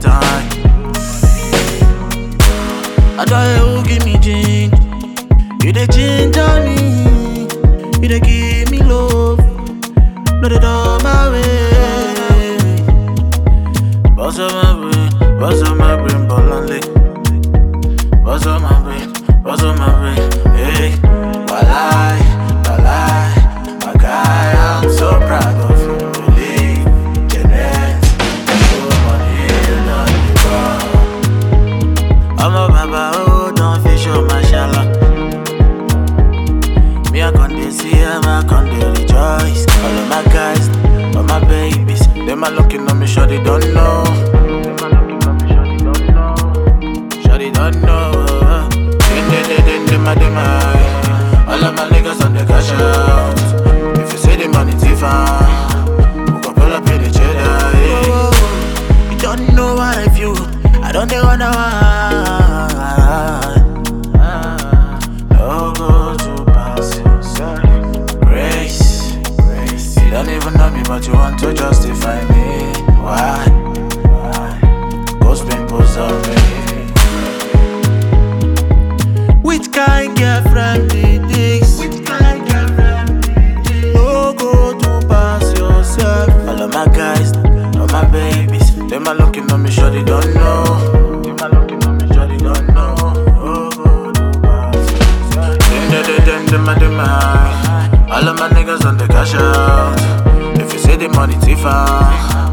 time. I tell you, give me ginger. You the ginger me. You the give me love. Blood it on my way. Boss on my brain, ball on leg. Boss on my brain, hey. Walai, my guy, I'm so proud of you. Believe, Janet, so money, you know you go. I'm a baba, oh, don't fish on my shala. Me, I can't see him, I can't rejoice. All of my guys, all my babies, them are looking at me, sure they don't know. Sure they don't know. All of my niggas on the cash out. If you say the money different, we gon' pull up in the cheddar, yeah. You don't know what I feel. I don't think what I want. No go to pass yourself. Grace. You don't even know me, but you want to justify me. Why? Ghost pimples on me. Which kind girlfriend be this? No go to pass yourself. All of my guys, all my babies, them are looking at me, sure they don't know. Oh, go to pass yourself. Them. All of my niggas on the cash out. If you say the money different,